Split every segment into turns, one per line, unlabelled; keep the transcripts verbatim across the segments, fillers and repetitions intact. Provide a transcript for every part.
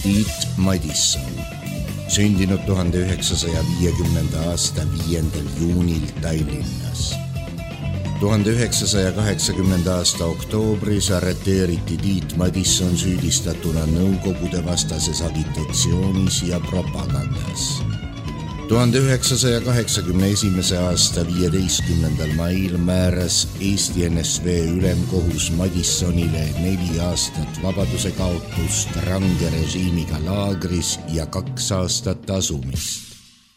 Tiit Madisson, sündinud tuhande üheksasaja viiekümnenda aasta viiendal juunil Tallinnas. tuhande üheksasaja kaheksakümnenda aasta oktoobris arreteeriti Tiit Madisson süüdistatuna Nõukogude vastases agitatsioonis ja propagandas. tuhande üheksasaja kaheksakümne esimese aasta viieteistkümnendal mail määras Eesti N S V ülemkohus Madissonile neli aastat vabaduse kaotust range režiimiga laagris ja kaks aastat asumist.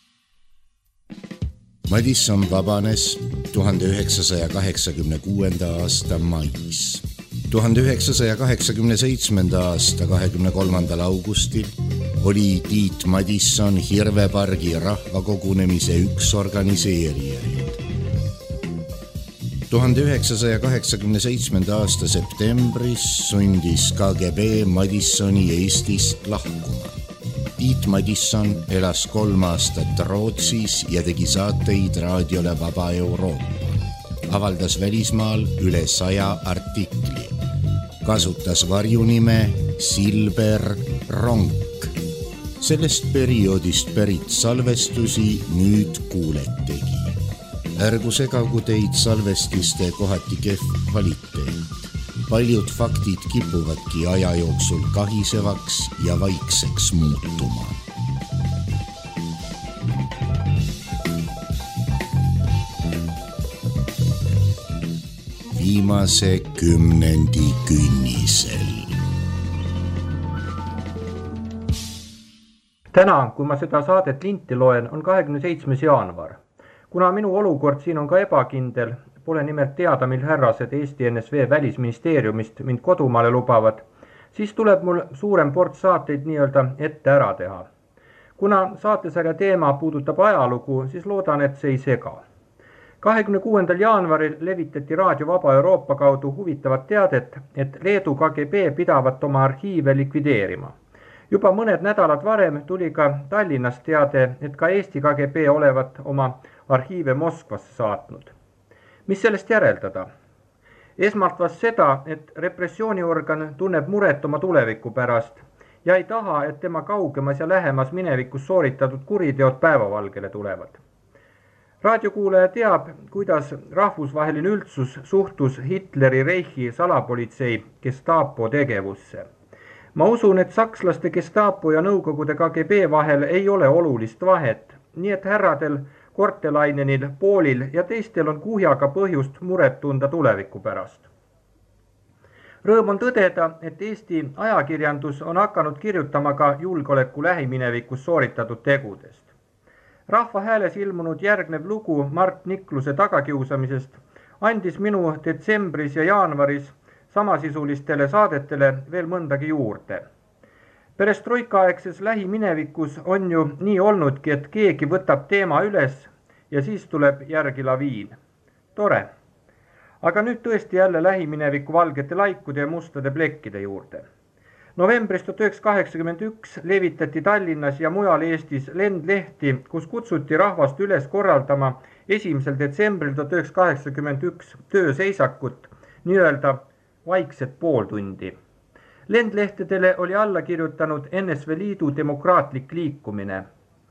Madisson vabanes tuhande üheksasaja kaheksakümne kuuenda aasta mais. tuhande üheksasaja kaheksakümne seitsmenda aasta kahekümne kolmandal augustil oli Tiit Madisson Hirvepargi rahvakogunemise üks organiseerijaid. tuhande üheksasaja kaheksakümne seitsmenda aasta septembris sundis K G B Madissoni Eestist lahkuma. Tiit Madisson elas kolm aastat Rootsis ja tegi saateid raadiole Vaba Euroopa. Avaldas välismaal üle saja artikli. Kasutas varjunime Silber Ronk. Sellest perioodist pärit salvestusi nüüd kuuletegi. Ärgu segagu teid salvestiste kohati kehv kvaliteet. Paljud faktid kipuvadki aja jooksul kahisevaks ja vaikseks muutuma. Viimase kümnendi künnisel.
Täna, kui ma seda saadet linti loen, on kahekümne seitsmes jaanuar. Kuna minu olukord siin on ka ebakindel, pole nimelt teada, mil härrased Eesti N S V välisministeeriumist mind kodumaale lubavad, siis tuleb mul suurem port saateid nii-öelda ette ära teha. Kuna saatesarja teema puudutab ajalugu, siis loodan, et see ei sega. kahekümne kuuendal jaanuaril levitati Raadio Vaba Euroopa kaudu huvitavat teadet, et Leedu K G B pidavat oma arhiive likvideerima. Juba mõned nädalad varem tuli ka Tallinnas teade, et ka Eesti K G B olevat oma arhiive Moskvasse saatnud. Mis sellest järeldada? Esmalt vast seda, et repressiooniorgan tunneb muret oma tuleviku pärast ja ei taha, et tema kaugemas ja lähemas minevikus sooritatud kuriteod päevavalgele tulevad. Raadiokuulaja teab, kuidas rahvusvaheline üldsus suhtus Hitleri Reichi salapolitsei Gestapo tegevusse. Ma usun, et sakslaste Gestapo ja Nõukogude K G B vahel ei ole olulist vahet, nii et härradel Kortelainenil, Poolil ja teistel on kuhjaga põhjust muret tunda tuleviku pärast. Rõõm on tõdeda, et Eesti ajakirjandus on hakanud kirjutama ka julgeoleku lähiminevikus sooritatud tegudest. Rahva Hääles ilmunud järgnev lugu Mart Nikluse tagakiusamisest andis minu detsembris ja jaanuaris samasisulistele saadetele veel mõndagi juurde. Perestroika-aegses lähiminevikus on ju nii olnudki, et keegi võtab teema üles ja siis tuleb järgi laviin. Tore. Aga nüüd tõesti jälle lähimineviku valgete laikude ja mustade plekkide juurde. Novembris tuhat üheksasada kaheksakümmend üks levitati Tallinnas ja mujal Eestis lendlehti, kus kutsuti rahvast üles korraldama esimesel detsembril tuhat üheksasada kaheksakümmend üks tööseisakut, nii-öelda vaikset pooltundi. Lendlehtedele oli alla kirjutanud N S V Liidu demokraatlik liikumine.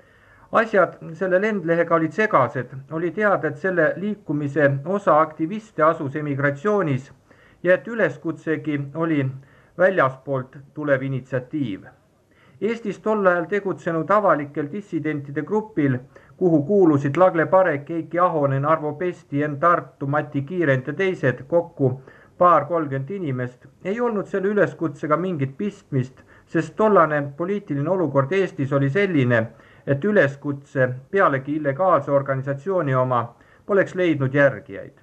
Asjad selle lendlehega olid segased, oli teada, et selle liikumise osa aktiviste asus emigratsioonis ja et üleskutsegi oli väljaspoolt tulev initsiatiiv. Eestis tol ajal tegutsenud avalikel dissidentide grupil, kuhu kuulusid Lagle Parek, Eiki Ahonen, Arvo Pesti, Enn Tartu, Mati Kiirent ja teised kokku paar kolmkümmend inimest, ei olnud selle üleskutsega mingit pistmist, sest tollane poliitiline olukord Eestis oli selline, et üleskutse pealegi illegaalse organisatsiooni oma poleks leidnud järgijaid.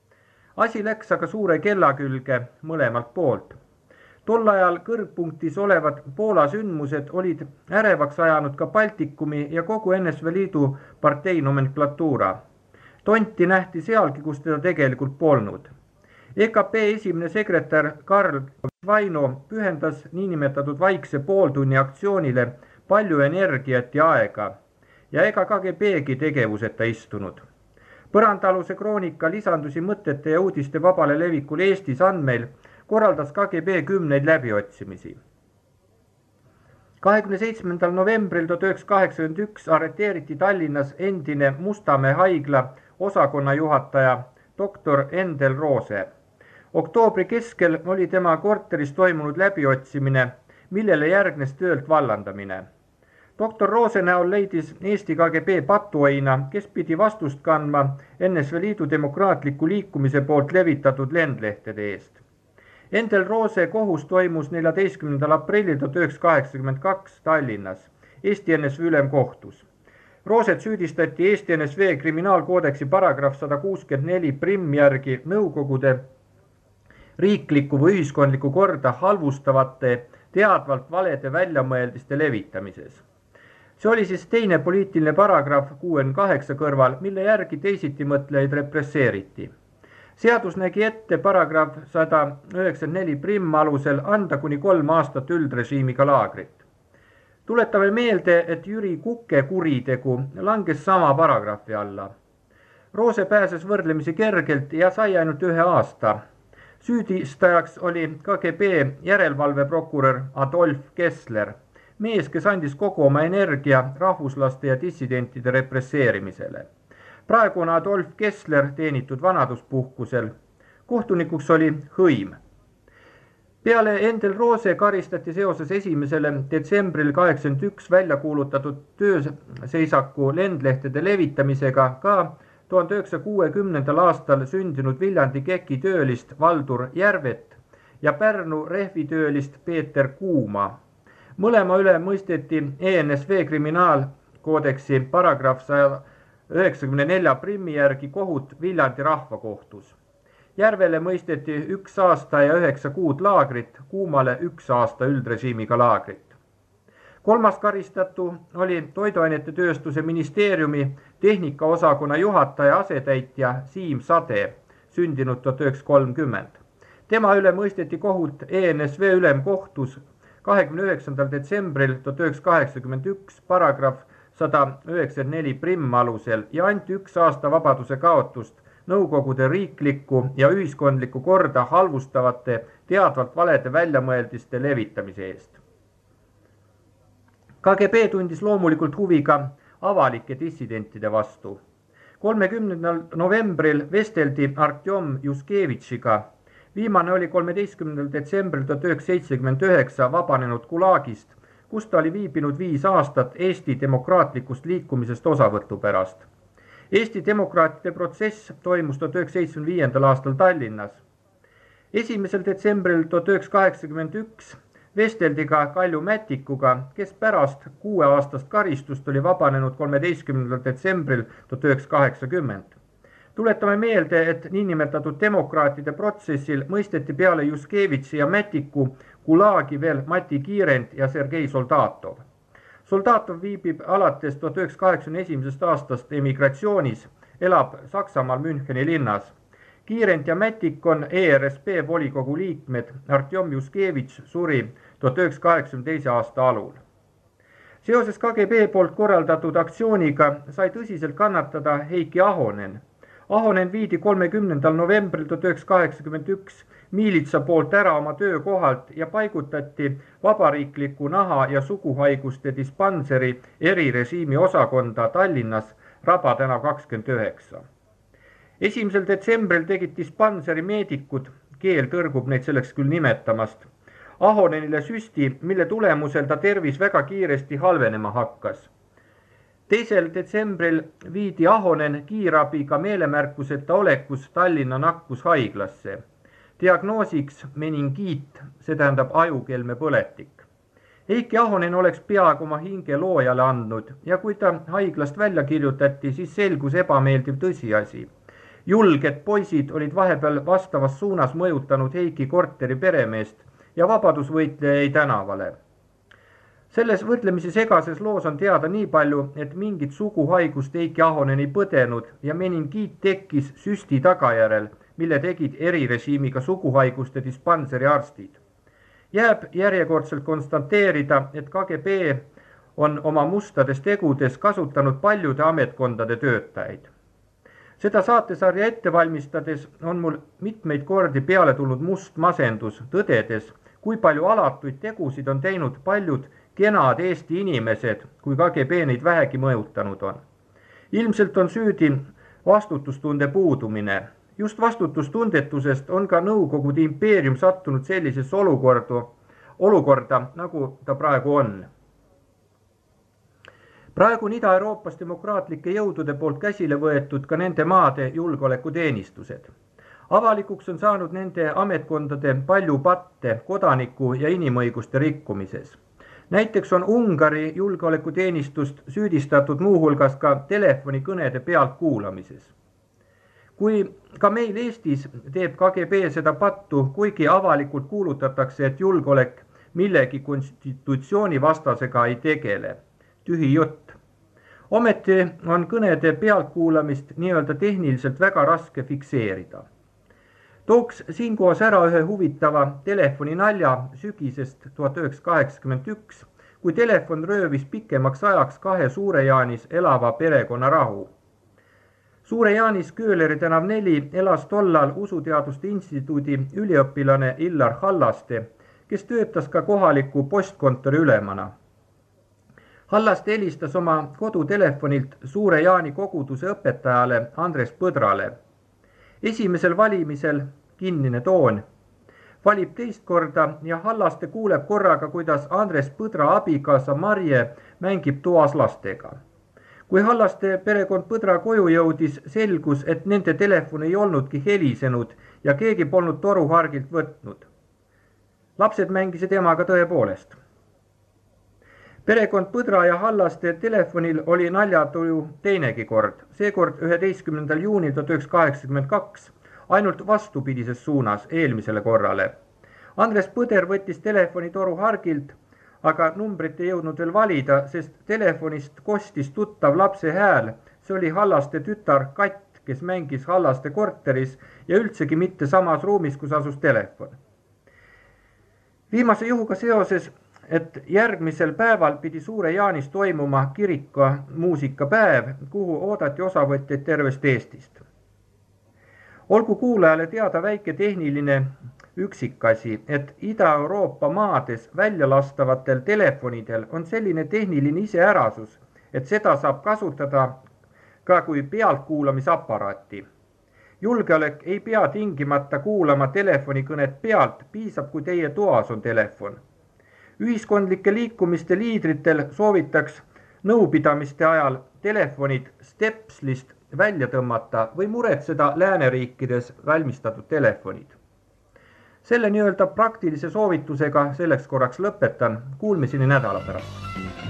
Asi läks aga suure kella külge mõlemalt poolt. Tol ajal kõrgpunktis olevad Poola sündmused olid ärevaks ajanud ka Baltikumi ja kogu N S V Liidu partei nomenklatuura. Tonti nähti sealgi, kus teda tegelikult polnud. E K P esimene sekretär Karl Vaino pühendas niinimetatud vaikse pooltunni aktsioonile palju energiat ja aega ja ega K G B-gi tegevuseta istunud. Põrandaluse kroonika lisandusi mõtete ja uudiste vabale levikul Eestis andmeil korraldas K G B kümneid läbiotsimisi. kahekümne seitsmendal novembril tuhat üheksasada kaheksakümmend üks arreteeriti Tallinnas endine Mustamäe haigla osakonna juhataja doktor Endel Roose. Oktoobri keskel oli tema korteris toimunud läbiotsimine, millele järgnes töölt vallandamine. doktor Roose näol leidis Eesti K G B patuoina, kes pidi vastust kandma N S V Liidu demokraatliku liikumise poolt levitatud lendlehtede eest. Endel Roose kohus toimus neljateistkümnendal aprillil tuhat üheksasada kaheksakümmend kaks Tallinnas, Eesti N S V ülemkohtus. Rooset süüdistati Eesti N S V kriminaalkoodeksi paragrahv sada kuuskümmend neli prim järgi nõukogude riiklikku või ühiskondlikku korda halvustavate teadvalt valede väljamõeldiste levitamises. See oli siis teine poliitiline paragrahv kuuekümne kaheksa kõrval, mille järgi teisitimõtlejaid represseeriti. Seadus nägi ette paragrahv sada üheksakümmend neli prim alusel anda kuni kolm aastat üldrežiimiga laagrit. Tuletame meelde, et Jüri Kuke kuritegu langes sama paragrahvi alla. Roose pääses võrdlemisi kergelt ja sai ainult ühe aasta. Süüdistajaks oli K G B järelevalveprokurör Adolf Kessler, mees, kes andis kogu oma energia rahvuslaste ja dissidentide represseerimisele. Praegu on Adolf Kessler teenitud vanaduspuhkusel. Kohtunikuks oli Hõim. Peale Endel Roose karistati seoses esimesele detsembril kaheksakümmend üks välja kuulutatud tööseisaku lendlehtede levitamisega ka tuhande üheksasaja kuuekümnendal aastal sündinud Viljandi Keki töölist Valdur Järvet ja Pärnu rehvitöölist Peeter Kuuma. Mõlema üle mõisteti E N S V kriminaalkoodeksi paragrahv sada üheksakümne nelja primi järgi kohut Viljandi rahvakohtus. Järvele mõisteti üks aasta ja üheksa kuud laagrit, Kuumale üks aasta üldrežiimiga laagrit. Kolmas karistatu oli toiduainete tööstuse ministeeriumi tehnikaosakonna juhataja asetäitja Siim Sade, sündinud tuhat üheksasada kolmkümmend. Tema üle mõisteti kohut E N S V ülemkohtus kahekümne üheksandal detsembril tuhat üheksasada kaheksakümmend üks paragrahv sada üheksakümmend neli prim alusel ja anti üks aasta vabaduse kaotust nõukogude riiklikku ja ühiskondlikku korda halvustavate teadvalt valede väljamõeldiste levitamise eest. K G B tundis loomulikult huvi ka avalike dissidentide vastu. kolmekümnendal novembril vesteldi Artjom Juskevitšiga. Viimane oli kolmeteistkümnendal detsembril tuhat üheksasada seitsekümmend üheksa vabanenud Gulagist, kus ta oli viibinud viis aastat Eesti demokraatlikust liikumisest osavõtu pärast. Eesti demokraatide protsess toimus tuhat üheksasada seitsmekümne viiendal aastal Tallinnas. esimesel detsembril tuhat üheksasada kaheksakümmend üks vesteldi ka Kalju Mätikuga, kes pärast kuueaastast karistust oli vabanenud kolmeteistkümnendal detsembril tuhat üheksasada kaheksakümmend. Tuletame meelde, et niinimetatud demokraatide protsessil mõisteti peale Juskevitši ja Mätiku Gulagi veel Mati Kiirent ja Sergei Soldatov. Soldatov viibib alates tuhat üheksasada kaheksakümne esimesest aastast emigratsioonis, elab Saksamaal Müncheni linnas. Kiirent ja Mätik on E R S P volikogu liikmed, Artjom Juskevitš suri tuhat üheksasada kaheksakümne teise aasta alul. Seoses K G B poolt korraldatud aktsiooniga sai tõsiselt kannatada Heiki Ahonen. Ahonen viidi kolmekümnendal novembril tuhat üheksasada kaheksakümmend üks miilitsa poolt ära oma töökohalt ja paigutati vabariikliku naha- ja suguhaiguste dispanseri erirežiimi osakonda Tallinnas Raba tänav kakskümmend üheksa. esimesel detsembril tegid dispanseri meedikud, keel tõrgub neid selleks küll nimetamast, Ahonenile süsti, mille tulemusel ta tervis väga kiiresti halvenema hakkas. teisel detsembril viidi Ahonen kiirabiga meelemärkuseta olekus Tallinna nakkushaiglasse. Diagnoosiks meningiit, see tähendab ajukelme põletik. Heiki Ahonen oleks peaaegu oma hinge loojale andnud ja kui ta haiglast välja kirjutati, siis selgus ebameeldiv tõsiasi. Julged poisid olid vahepeal vastavas suunas mõjutanud Heiki korteri peremeest ja vabadusvõitleja jäi tänavale. Selles võrdlemisi segases loos on teada nii palju, et mingit suguhaigust Heiki Ahonen ei põdenud ja meningiit tekkis süsti tagajärel, mille tegid erirežiimiga suguhaiguste dispanseri arstid. Jääb järjekordselt konstateerida, et K G B on oma mustades tegudes kasutanud paljude ametkondade töötajaid. Seda saatesarja ette valmistades on mul mitmeid kordi peale tulnud must masendus, tõdedes, kui palju alatuid tegusid on teinud paljud kenad Eesti inimesed, kui K G B neid vähegi mõjutanud on. Ilmselt on süüdi vastutustunde puudumine. Just vastutustundetusest on ka Nõukogude impeerium sattunud sellisesse olukorda, olukorda, nagu ta praegu on. Praegu on Ida-Euroopas demokraatlike jõudude poolt käsile võetud ka nende maade julgeolekuteenistused. Avalikuks on saanud nende ametkondade palju patte kodaniku ja inimõiguste rikkumises. Näiteks on Ungari julgeolekuteenistust süüdistatud muuhulgas ka telefonikõnede pealt kuulamises. Kui ka meil Eestis teeb K G B seda pattu, kuigi avalikult kuulutatakse, et julgeolek millegi konstitutsiooni vastasega ei tegele. Tühi jutt. Ometi on kõnede pealtkuulamist nii-öelda tehniliselt väga raske fikseerida. Tooks siinkohas ära ühe huvitava telefoninalja sügisest tuhat üheksasada kaheksakümmend üks, kui telefon röövis pikemaks ajaks kahe Suure-Jaanis elava perekonna rahu. Suure-Jaanis Kööleri tänav neli elas tollal Usuteaduste Instituudi üliõpilane Illar Hallaste, kes töötas ka kohaliku postkontori ülemana. Hallaste helistas oma kodutelefonilt Suure-Jaani koguduse õpetajale Andres Põdrale. Esimesel valimisel, kinnine toon, valib teist korda ja Hallaste kuuleb korraga, kuidas Andres Põdra abikaasa Marje mängib toas lastega. Kui Hallaste perekond Põdra koju jõudis, selgus, et nende telefon ei olnudki helisenud ja keegi polnud toruhargilt võtnud. Lapsed mängisid emaga tõepoolest. Perekond Põdra ja Hallaste telefonil oli naljatuju teinegi kord, seekord üheteistkümnendal juunil tuhat üheksasada kaheksakümmend kaks, ainult vastupidises suunas eelmisele korrale. Andres Põder võttis telefoni toru hargilt, aga numbrit ei jõudnud veel valida, sest telefonist kostis tuttav lapse hääl. See oli Hallaste tütar Katt, kes mängis Hallaste korteris ja üldsegi mitte samas ruumis, kus asus telefon. Viimase juhuga seoses, et järgmisel päeval pidi Suure-Jaanis toimuma kirika muusikapäev, kuhu oodati osavõtjaid tervest Eestist. Olgu kuulajale teada väike tehniline üksikasi, et Ida-Euroopa maades väljalastavatel telefonidel on selline tehniline iseärasus, et seda saab kasutada ka kui pealtkuulamisaparaati. Julgeolek ei pea tingimata kuulama telefonikõnet pealt, piisab, kui teie toas on telefon. Ühiskondlike liikumiste liidritel soovitaks nõupidamiste ajal telefonid stepslist välja tõmmata või muretseda lääneriikides valmistatud telefonid. Selle nii-öelda praktilise soovitusega selleks korraks lõpetan. Kuulmiseni nädala pärast.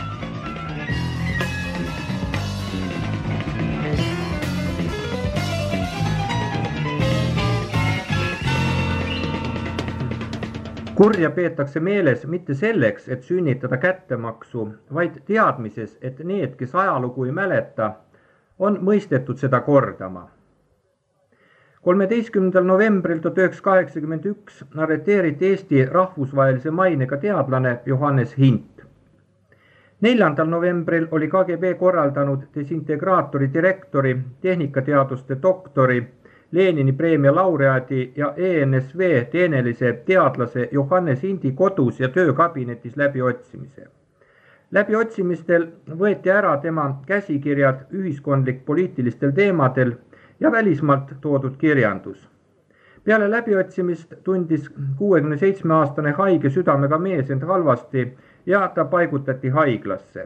Kurja peetakse meeles mitte selleks, et sünnitada kättemaksu, vaid teadmises, et need, kes ajalugu ei mäleta, on mõistetud seda kordama. kolmeteistkümnendal novembril tuhat üheksasada kaheksakümmend üks arreteeriti Eesti rahvusvahelise mainega teadlane Johannes Hint. neljandal novembril oli K G B korraldanud desintegraatori direktori, tehnikateaduste doktori, Lenini preemia laureaadi ja E N S V teenelise teadlase Johannes Hindi kodus ja töökabinetis läbiotsimise. Läbiotsimistel võeti ära tema käsikirjad ühiskondlik-poliitilistel teemadel ja välismaalt toodud kirjandus. Peale läbiotsimist tundis kuuekümne seitsme aastane haige südamega mees end halvasti ja ta paigutati haiglasse.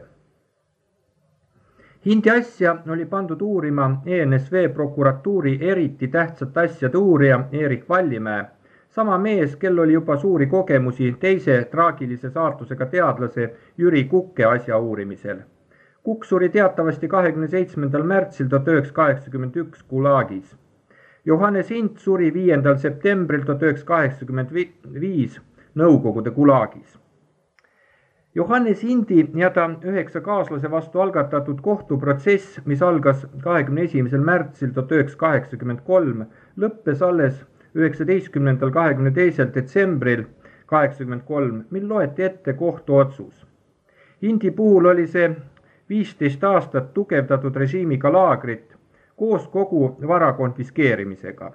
Hindi asja oli pandud uurima E N S V prokuratuuri eriti tähtsat asjade uurija Erik Vallimäe, sama mees, kel oli juba suuri kogemusi teise traagilise saartusega teadlase Jüri Kukke asja uurimisel. Kukk suri teatavasti kahekümne seitsmendal märtsil tuhat üheksasada kaheksakümmend üks Gulagis. Johannes Hint suri viiendal septembril tuhat üheksasada kaheksakümmend viis Nõukogude Gulagis. Johannes Hindi ja ta üheksa kaaslase vastu algatatud kohtuprotsess, mis algas kahekümne esimesel märtsil tuhat üheksasada kaheksakümmend kolm, lõppes alles üheksateistkümnendal kahekümne teisel detsembril kaheksakümmend kolm, mil loeti ette kohtuotsus. Hindi puhul oli see viisteist aastat tugevdatud režiimiga laagrit koos kogu vara konfiskeerimisega.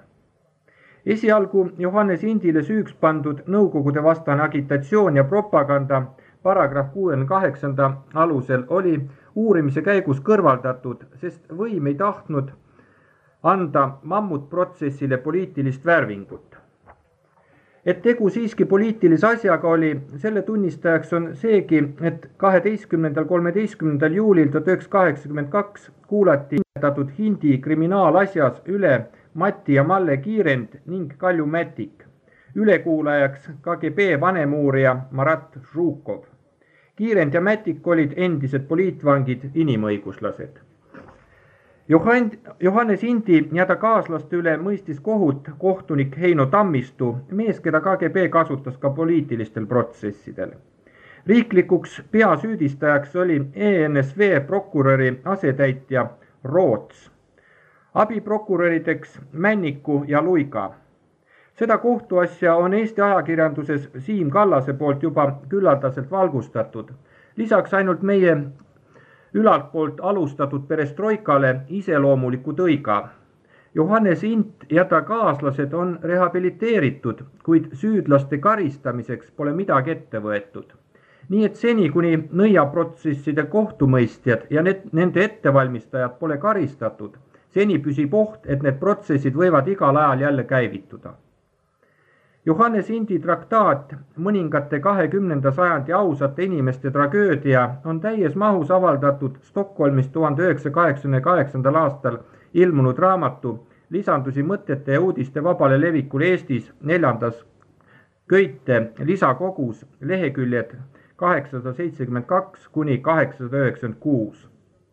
Esialgu Johannes Hindile süüks pandud Nõukogude vastane agitatsioon ja propaganda paragrahv kuuekümne kaheksanda alusel oli uurimise käigus kõrvaldatud, sest võim ei tahtnud anda mammutprotsessile poliitilist värvingut. Et tegu siiski poliitilise asjaga oli, selle tunnistajaks on seegi, et kaheteistkümnendal kolmeteistkümnendal juulil tuhat üheksasada kaheksakümmend kaks kuulati nimetatud Hindi kriminaalasjas üle Mati ja Malle Kiirend ning Kalju Mätik, ülekuulajaks K G B vanemuurija Marat Žukov. Kiirend ja Mätik olid endised poliitvangid, inimõiguslased. Johannes Hindi ja ta kaaslaste üle mõistis kohut kohtunik Heino Tammistu, mees, keda K G B kasutas ka poliitilistel protsessidel. Riiklikuks peasüüdistajaks oli E N S V prokuröri asetäitja Roots, abiprokurörideks Männiku ja Luiga. Seda kohtuasja on Eesti ajakirjanduses Siim Kallase poolt juba küllaldaselt valgustatud. Lisaks ainult meie ülalt poolt alustatud perestroikale iseloomuliku tõiga. Johannes Hint ja ta kaaslased on rehabiliteeritud, kuid süüdlaste karistamiseks pole midagi ette võetud. Nii et seni, kuni nõiaprotsesside kohtumõistjad ja need, nende ettevalmistajad pole karistatud, seni püsib oht, et need protsessid võivad igal ajal jälle käivituda. Johannes Hindi traktaat mõningate kahekümnenda sajandi ausate inimeste tragöödia on täies mahus avaldatud Stockholmis tuhande üheksasaja kaheksakümne kaheksandal aastal ilmunud raamatu Lisandusi mõtete ja uudiste vabale levikule Eestis neljandas köite lisakogus leheküljed kaheksasada seitsekümmend kaks kuni kaheksasada üheksakümmend kuus.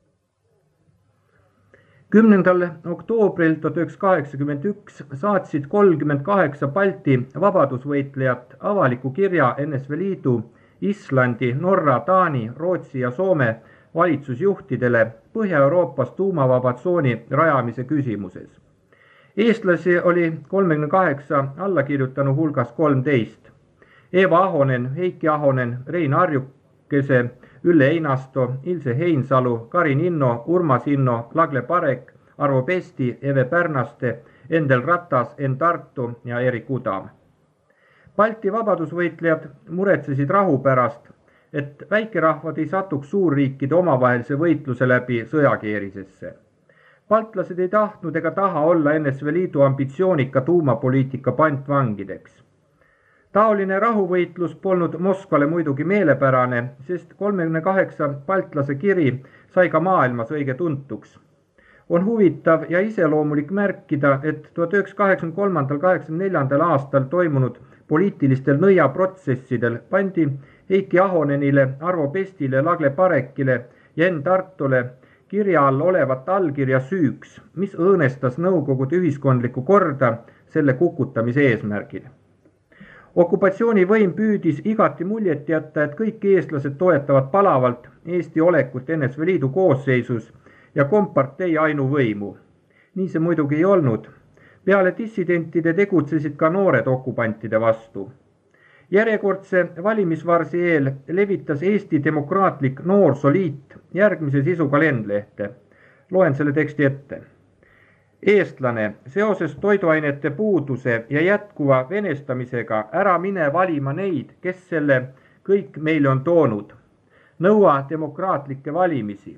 kümnendal oktoobril tuhat üheksasada kaheksakümmend üks saatsid kolmkümmend kaheksa Balti vabadusvõitlejat avaliku kirja N S V Liidu, Islandi, Norra, Taani, Rootsi ja Soome valitsusjuhtidele Põhja-Euroopas tuumavaba tsooni rajamise küsimuses. Eestlasi oli kolmekümne kaheksa allakirjutanu hulgas kolmteist. Eva Ahonen, Heiki Ahonen, Rein Arjukese, Ülle Einasto, Ilse Heinsalu, Karin Inno, Urmas Inno, Lagle Parek, Arvo Pesti, Eve Pärnaste, Endel Ratas, Enn Tartu ja Erik Udam. Balti vabadusvõitlejad muretsesid rahu pärast, et väikerahvad ei satuks suurriikide omavahelise võitluse läbi sõjakeerisesse. Baltlased ei tahtnud ega taha olla N S V Liidu ambitsioonika tuumapoliitika pantvangideks. Taoline rahuvõitlus polnud Moskvale muidugi meelepärane, sest kolmekümne kaheksa baltlase kiri sai ka maailmas õige tuntuks. On huvitav ja iseloomulik märkida, et tuhat üheksasada kaheksakümne kolmandal kaheksakümne neljandal aastal toimunud poliitilistel nõiaprotsessidel pandi Heiki Ahonenile, Arvo Pestile, Lagle Parekile ja Enn Tartule kirja all olevat allkirja süüks, mis õõnestas Nõukogude ühiskondlikku korda selle kukutamise eesmärgil. Okupatsioonivõim püüdis igati muljet jätta, et kõik eestlased toetavad palavalt Eesti olekut N S V Liidu koosseisus ja kompartei ainuvõimu. Nii see muidugi ei olnud. Peale dissidentide tegutsesid ka noored okupantide vastu. Järjekordse valimisvarsi eel levitas Eesti Demokraatlik Noorsoliit järgmise sisuga lendlehte. Loen selle teksti ette. Eestlane, seoses toiduainete puuduse ja jätkuva venestamisega ära mine valima neid, kes selle kõik meile on toonud. Nõua demokraatlikke valimisi.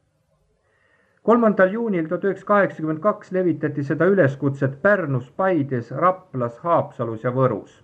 kolmandal juunil tuhat üheksasada kaheksakümmend kaks levitati seda üleskutset Pärnus, Paides, Raplas, Haapsalus ja Võrus.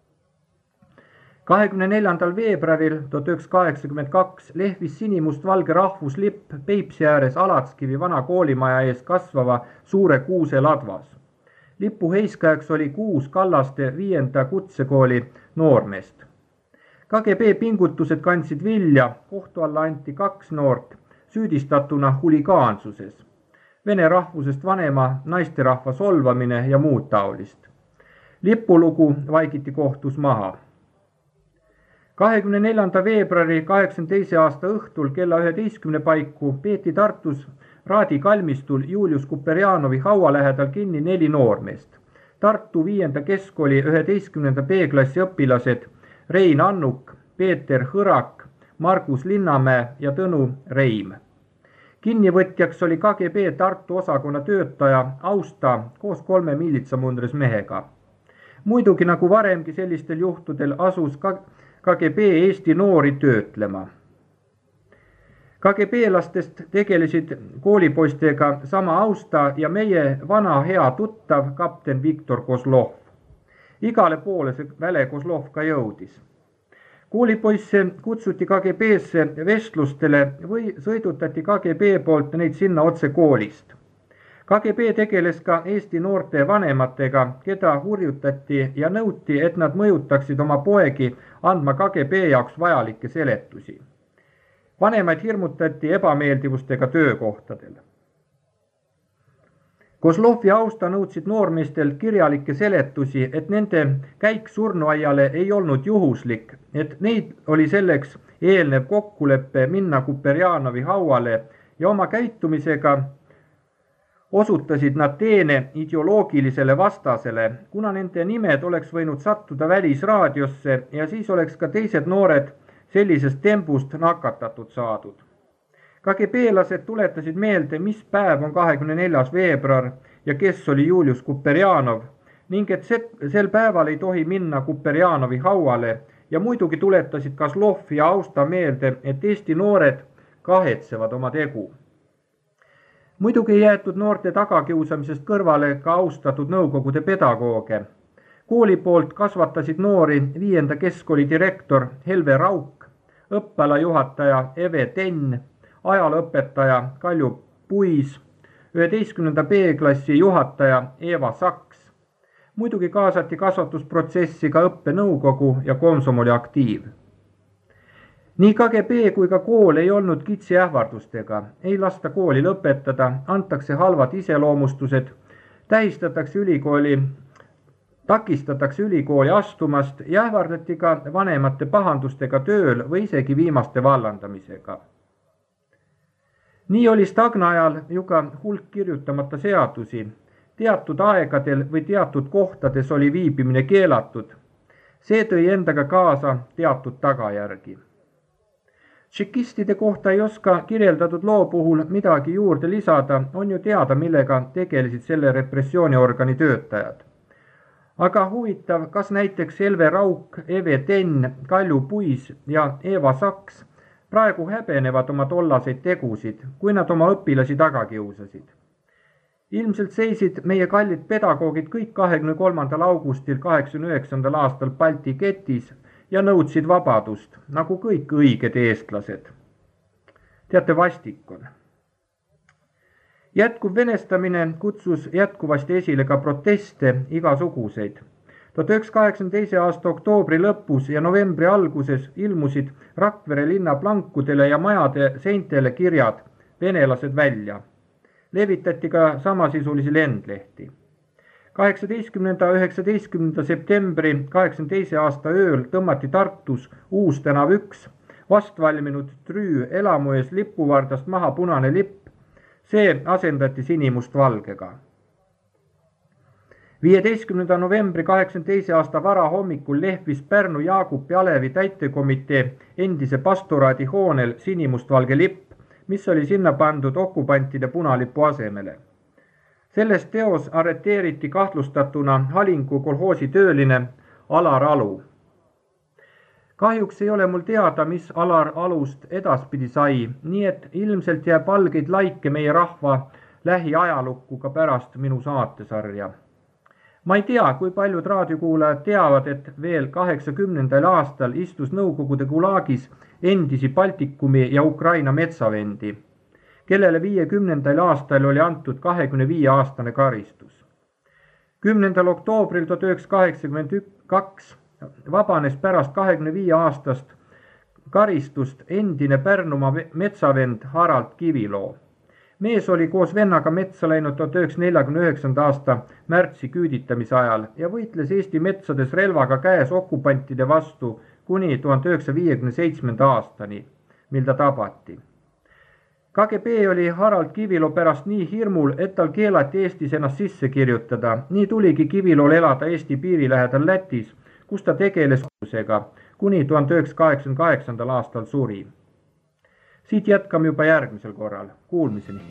kahekümne neljandal veebruaril tuhat üheksasada kaheksakümmend kaks lehvis sinimustvalge rahvuslipp Peipsi ääres Alatskivi vana koolimaja ees kasvava suure kuuse ladvas. Lipu heiskajaks oli kuus Kallaste viienda kutsekooli noormeest. K G B pingutused kandsid vilja, kohtu alla anti kaks noort, süüdistatuna huligaansuses, vene rahvusest vanema naisterahva solvamine ja muud taolist. Lipulugu vaikiti kohtus maha. kahekümne neljanda veebruari kaheksakümne teise aasta õhtul kella üheteistkümne paiku peeti Tartus Raadi kalmistul Julius Kuperjanovi haua lähedal kinni neli noormeest. Tartu viienda keskkooli üheteistkümnenda B-klassi õpilased Rein Annuk, Peeter Hõrak, Margus Linnamäe ja Tõnu Reim. Kinnivõtjaks oli K G B Tartu osakonna töötaja Austa koos kolme miilitsamundris mehega. Muidugi nagu varemgi sellistel juhtudel asus ka K G B Eesti noori töötlema. K G B-lastest tegelesid koolipoistega sama Austa ja meie vana hea tuttav kapten Viktor Kozlov. Igale poole see väle Kozlov ka jõudis. Koolipoisse kutsuti K G B-sse vestlustele või sõidutati K G B poolt neid sinna otse koolist. K G B tegeles ka Eesti noorte vanematega, keda hurjutati ja nõuti, et nad mõjutaksid oma poegi andma K G B jaoks vajalikke seletusi. Vanemaid hirmutati ebameeldivustega töökohtadel. Kozlov ja Austa nõudsid noormeestelt kirjalikke seletusi, et nende käik surnuaiale ei olnud juhuslik, et neid oli selleks eelnev kokkuleppe minna Kuperjanovi hauale ja oma käitumisega osutasid nad teene ideoloogilisele vastasele, kuna nende nimed oleks võinud sattuda välisraadiosse ja siis oleks ka teised noored sellisest tembust nakatatud saadud. K G B-lased tuletasid meelde, mis päev on kahekümne neljas veebruar ja kes oli Julius Kuperjanov ning et sel päeval ei tohi minna Kuperjanovi hauale ja muidugi tuletasid Kozlov ja Austa meelde, et Eesti noored kahetsevad oma tegu. Muidugi ei jäetud noorte tagakiusamisest kõrvale ka austatud nõukogude pedagooge. Kooli poolt kasvatasid noori viienda keskkooli direktor Helve Rauk, õppealajuhataja Eve Tenn, ajalooõpetaja Kalju Puis, üheteistkümnenda B-klassi juhataja Eva Saks. Muidugi kaasati kasvatusprotsessi ka õppenõukogu ja komsomoli aktiiv. Nii K G B kui ka kool ei olnud kitsi ähvardustega, ei lasta kooli lõpetada, antakse halvad iseloomustused, tähistatakse ülikooli, takistatakse ülikooli astumast ja ähvardati ka vanemate pahandustega tööl või isegi viimaste vallandamisega. Nii oli Stagna ajal ju ka hulk kirjutamata seadusi, teatud aegadel või teatud kohtades oli viibimine keelatud. See tõi endaga kaasa teatud tagajärgi. Tšekistide kohta ei oska kirjeldatud loo puhul midagi juurde lisada, on ju teada, millega tegelesid selle repressiooniorgani töötajad. Aga huvitav, kas näiteks Helve Rauk, Eve Tenn, Kalju Puis ja Eva Saks praegu häbenevad oma tollaseid tegusid, kui nad oma õpilasi taga kiusasid. Ilmselt seisid meie kallid pedagoogid kõik kahekümne kolmandal augustil kaheksakümne üheksandal aastal Balti ketis ja nõudsid vabadust, nagu kõik õiged eestlased. Teate, vastik on. Jätkuv venestamine kutsus jätkuvasti esile ka proteste igasuguseid. tuhat üheksasada kaheksakümne teise aasta oktoobri lõpus ja novembri alguses ilmusid Rakvere linna plankudele ja majade seintele kirjad venelased välja. Levitati ka samasisulisi lendlehti. kaheksateistkümnenda üheksateistkümnenda septembri kaheksakümne teise aasta ööl tõmmati Tartus Uus tänav üks vastvalminud Trüü elamu ees lipuvardast maha punane lipp. See asendati sinimustvalgega. viieteistkümnenda novembri kaheksakümne teise aasta varahommikul lehvis Pärnu Jaagupi Alevi täitekomitee endise pastoraadi hoonel sinimustvalge lipp, mis oli sinna pandud okupantide punalipu asemele. Selles teos arreteeriti kahtlustatuna Halingu kolhoosi tööline Alar Alu. Kahjuks ei ole mul teada, mis Alar Alust edaspidi sai, nii et ilmselt jääb valgeid laike meie rahva lähiajalukku ka pärast minu saatesarja. Ma ei tea, kui paljud raadiokuulajad teavad, et veel kaheksakümnendal aastal istus Nõukogude Gulagis endisi Baltikumi ja Ukraina metsavendi, kellele viiekümnendal aastal oli antud kahekümne viie aastane karistus. kümnendal oktoobril tuhat üheksasada kaheksakümmend kaks vabanes pärast kahekümne viie aastast karistust endine Pärnumaa metsavend Harald Kiviloo. Mees oli koos vennaga metsa läinud tuhat üheksasada neljakümne üheksanda aasta märtsi küüditamise ajal ja võitles Eesti metsades relvaga käes okupantide vastu kuni tuhande üheksasaja viiekümne seitsmenda aastani, mil ta tabati. K G B oli Harald Kiviloo pärast nii hirmul, et tal keelati Eestis ennast sisse kirjutada. Nii tuligi Kivilool elada Eesti piiri lähedal Lätis, kus ta tegeles kusega, kuni tuhande üheksasaja kaheksakümne kaheksandal aastal suri. Siit jätkame juba järgmisel korral. Kuulmiseni!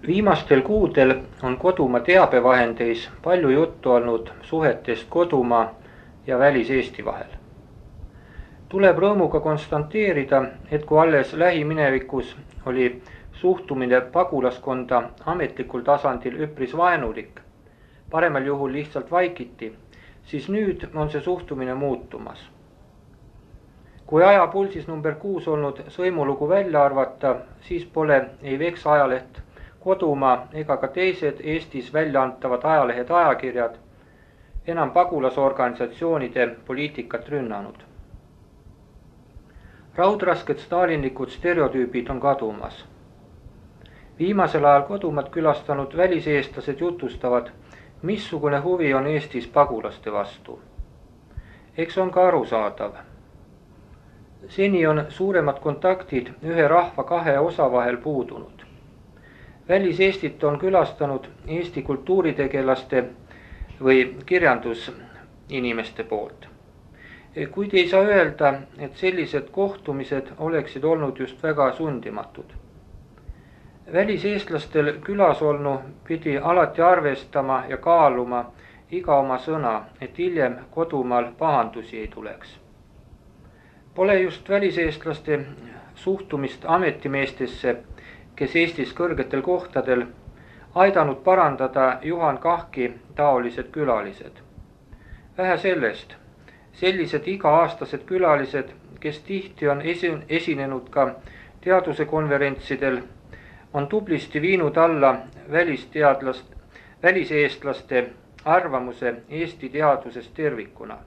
Viimastel kuudel on kodumaa teabevahendeis palju juttu olnud suhetest kodumaa ja välis-Eesti vahel. Tuleb rõõmuga konstanteerida, et kui alles lähiminevikus oli suhtumine pagulaskonda ametlikul tasandil üpris vaenulik, paremal juhul lihtsalt vaikiti, siis nüüd on see suhtumine muutumas. Kui ajapulsis number kuus olnud sõimulugu välja arvata, siis pole ei Veksa ajaleht Kodumaa ega ka teised Eestis välja antavad ajalehed ajakirjad enam pagulasorganisatsioonide poliitikat rünnanud. Raudrasked stalinlikud stereotüübid on kadumas. Viimasel ajal kodumaad külastanud väliseestlased jutustavad, missugune huvi on Eestis pagulaste vastu. Eks on ka arusaadav. Seni on suuremad kontaktid ühe rahva kahe osa vahel puudunud. Välis-Eestit on külastanud Eesti kultuuritegelaste või kirjandusinimeste poolt. Kuid ei saa öelda, et sellised kohtumised oleksid olnud just väga sundimatud. Väliseestlastel külas olnu pidi alati arvestama ja kaaluma iga oma sõna, et hiljem kodumaal pahandusi ei tuleks. Pole just väliseestlaste suhtumist ametimeestesse, kes Eestis kõrgetel kohtadel aidanud parandada Juhan Kahki taolised külalised. Vähe sellest, sellised iga-aastased külalised, kes tihti on esinenud ka teaduse konverentsidel, on tublisti viinud alla välisteadlast, väliseestlaste arvamuse Eesti teadusest tervikuna.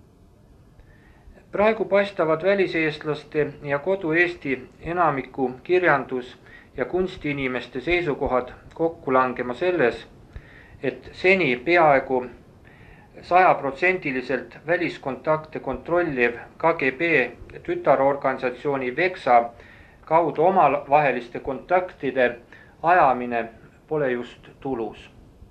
Praegu paistavad väliseestlaste ja kodu Eesti enamiku kirjandus- ja kunstiinimeste seisukohad kokku langema selles, et seni peaaegu sajaprotsendiliselt väliskontakte kontrolliv K G B tütarorganisatsiooni Veksa kaudu omavaheliste kontaktide ajamine pole just tulus.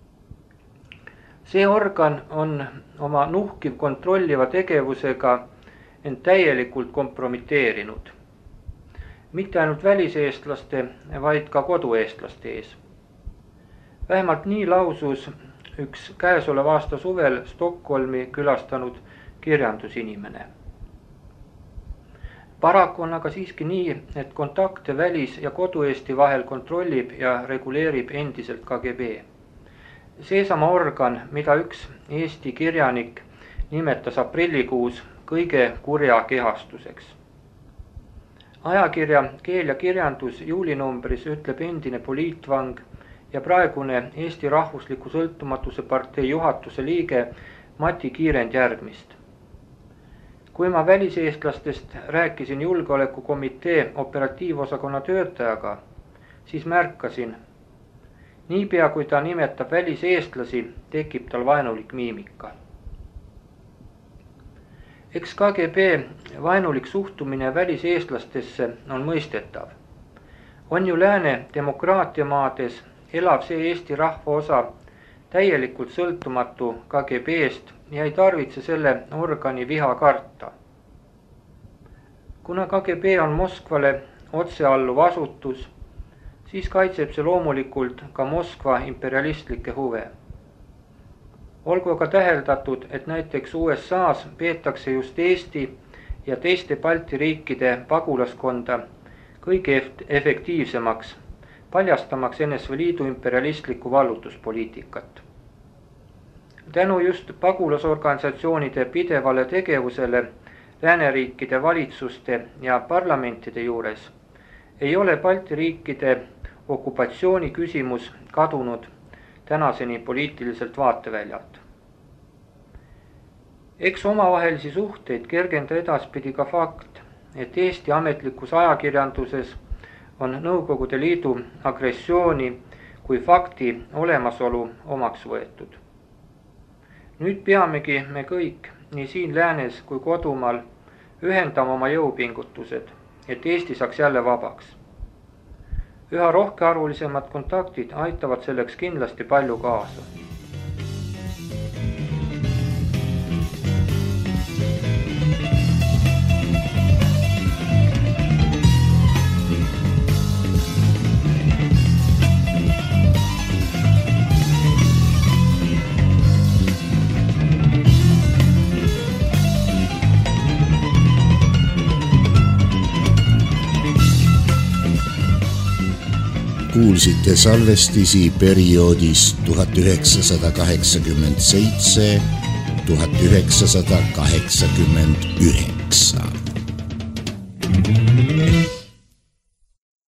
See organ on oma nuhkiv kontrolliva tegevusega end täielikult kompromiteerinud. Mitte ainult väliseestlaste, vaid ka kodueestlaste ees. Vähemalt nii lausus üks käesoleva aasta suvel Stockholmi külastanud kirjandusinimene. Paraku on aga siiski nii, et kontakte välis- ja kodu-Eesti vahel kontrollib ja reguleerib endiselt K G B. Seesama organ, mida üks Eesti kirjanik nimetas aprillikuus kõige kurja kehastuseks. Ajakirja Keel ja kirjandus juulinumbris ütleb endine poliitvang ja praegune Eesti Rahvusliku Sõltumatuse partei juhatuse liige Mati Kiirend järgmist. Kui ma väliseestlastest rääkisin julgeolekukomitee operatiivosakonna töötajaga, siis märkasin, niipea kui ta nimetab väliseestlasi, tekib tal vaenulik miimika. Eks K G B vaenulik suhtumine väliseestlastesse on mõistetav. On ju lääne demokraatiamaades elav see Eesti rahva osa täielikult sõltumatu K G B-st ja ei tarvitse selle organi viha karta. Kuna K G B on Moskvale otsealluv asutus, siis kaitseb see loomulikult ka Moskva imperialistlikke huve. Olgu aga täheldatud, et näiteks U S A-s peetakse just Eesti ja teiste Balti riikide pagulaskonda kõige efektiivsemaks, paljastamaks N S V Liidu imperialistlikku vallutuspoliitikat. Tänu just pagulasorganisatsioonide pidevale tegevusele lääneriikide valitsuste ja parlamentide juures ei ole Balti riikide okupatsiooni küsimus kadunud tänaseni poliitiliselt vaateväljalt. Eks omavahelisi suhteid kergenda edaspidi ka fakt, et Eesti ametlikus ajakirjanduses on Nõukogude Liidu agressiooni kui fakti olemasolu omaks võetud. Nüüd peamegi me kõik, nii siin läänes kui kodumaal, ühendama oma jõupingutused, et Eesti saaks jälle vabaks. Üha rohkearvulisemad kontaktid aitavad selleks kindlasti palju kaasa.
kuulsite salvestisi perioodist tuhat üheksasada kaheksakümmend seitse – tuhat üheksasada kaheksakümmend üheksa.